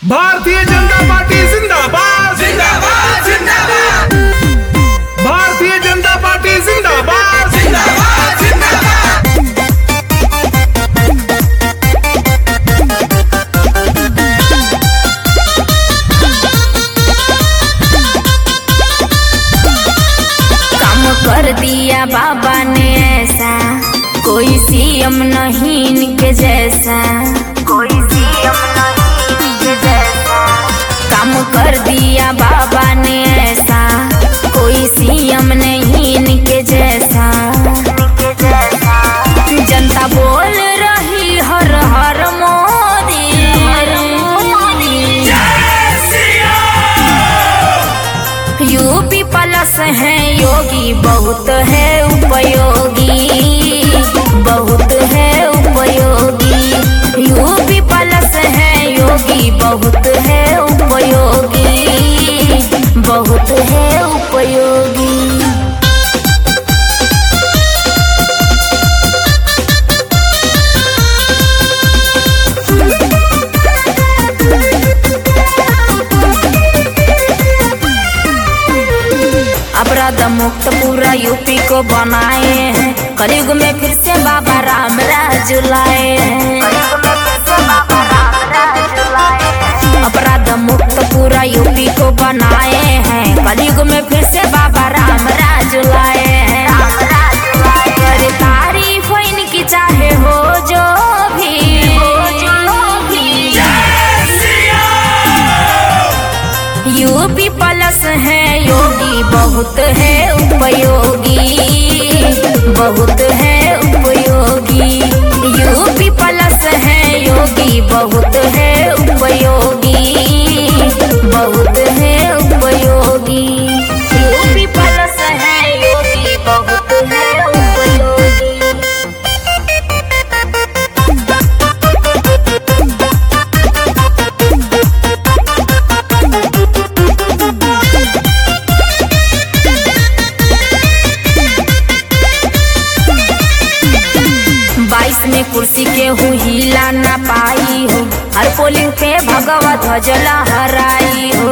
Bharatiya Janata party जिंदाबाद जिंदाबाद जिंदाबाद भारतीय जनता पार्टी जिंदाबाद जिंदाबाद जिंदाबाद काम कर दिया बाबा ने ऐसा, कोई सीएम नहीं इनके जैसा, कोई सीएम नहीं इनके जैसा। काम कर दिया बाबा ने ऐसा, कोई सीएम नहीं इनके जैसा। जनता बोल रही हर हर मोदी, यूपी प्लस है योगी, बहुत है उपयोगी, बहुत है उपयोगी। यूपी प्लस है योगी, बहुत है उपयोगी, बहुत है उपयोगी। अपराध मुक्त पूरा यूपी को बनाए हैं, कलयुग में फिर से बाबा राम राज लाए हैं। अपराध मुक्त पूरा यूपी को बनाए हैं, कलयुग में फिर से बाबा राम राज लाए हैं। करे तारीफ इनकी चाहे हो जो भी, यूपी प्लस है योगी, बहुत है उपयोगी, बहुत है उपयोगी। यूपी प्लस है योगी, बहुत है उपयोगी, बहुत है उपयोगी। यूपी प्लस है योगी, बहुत है उपयोगी। में कुर्सी के हूँ हिला ना पाई हो, हर पोलिंग पे भगवा ध्वज लहराई हो।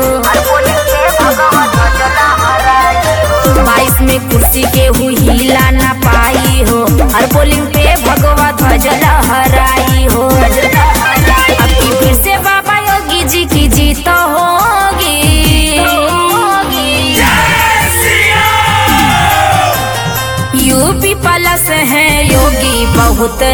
22 में कुर्सी के हूँ हिला ना पाई हो, हर पोलिंग पे भगवा ध्वज लहराई हो। अब की फिर से बाबा योगी जी की जीत होगी, यूपी प्लस है योगी, बहुत